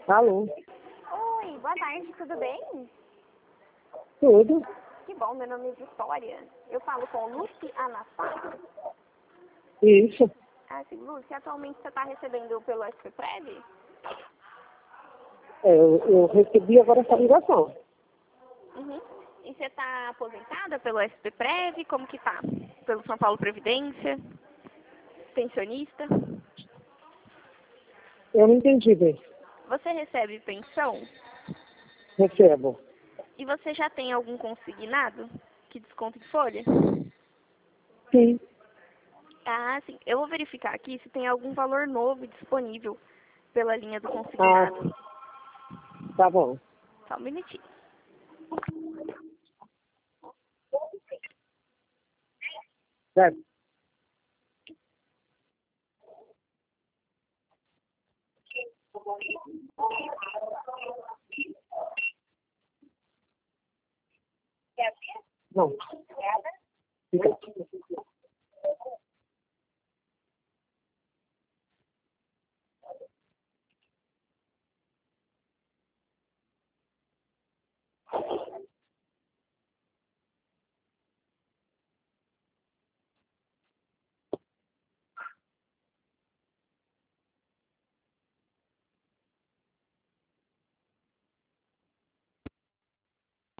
Alô? Oi, boa tarde, tudo bem? Tudo? Que bom, meu nome é Vitória. Eu falo com Lucy Anastácio. Isso. Sim, Lucy, atualmente você está recebendo pelo SPPrev? Eu recebi agora essa ligação. Uhum. E você está aposentada pelo SPPrev? Como que tá? Pelo São Paulo Previdência? Pensionista? Eu não entendi bem. Você recebe pensão? Recebo. E você já tem algum consignado que desconta de folha? Sim. Sim. Eu vou verificar aqui se tem algum valor novo disponível pela linha do Ah, consignado. tá bom. Só um minutinho. Certo. Não. Fica.